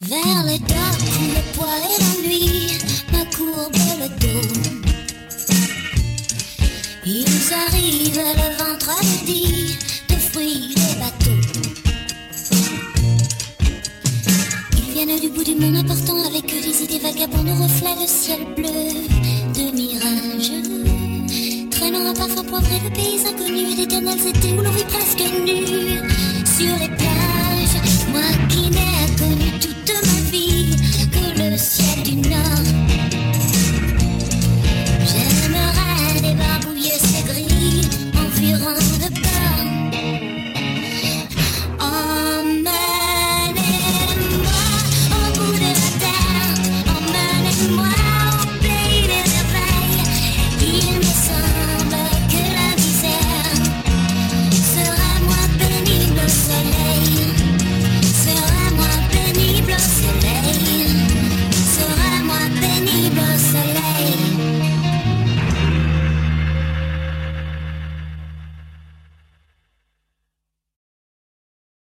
Vers les docks où le poids et l'ennui me courbent le dos. Ils arrivent le vendredi de fruits des bateaux. Ils viennent du bout du monde important avec eux des idées vagabondes reflètent le ciel bleu de mirages. Traînant un parfum poivré de pays inconnus, d'éternels étés où l'on vit presque nu sur les plages.